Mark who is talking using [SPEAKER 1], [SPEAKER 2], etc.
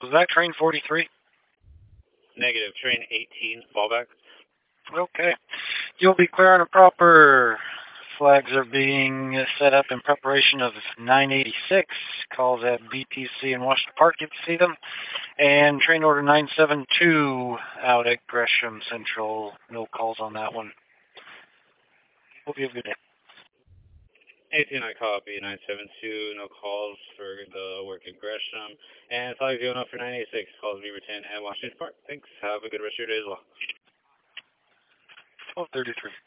[SPEAKER 1] Was that train 43?
[SPEAKER 2] Negative, train 18, fallback.
[SPEAKER 1] Okay. You'll be clear on a proper. Flags are being set up in preparation of 986. Calls at BPC in Washington Park. You can see them. And train order 972 out at Gresham Central. No calls on that one. Hope you have a good day.
[SPEAKER 2] 18, I copy. 972, no calls for the work at Gresham. And flags going up for 986. Calls be returned at Washington Park. Thanks. Have a good rest of your day as well.
[SPEAKER 1] 12:33.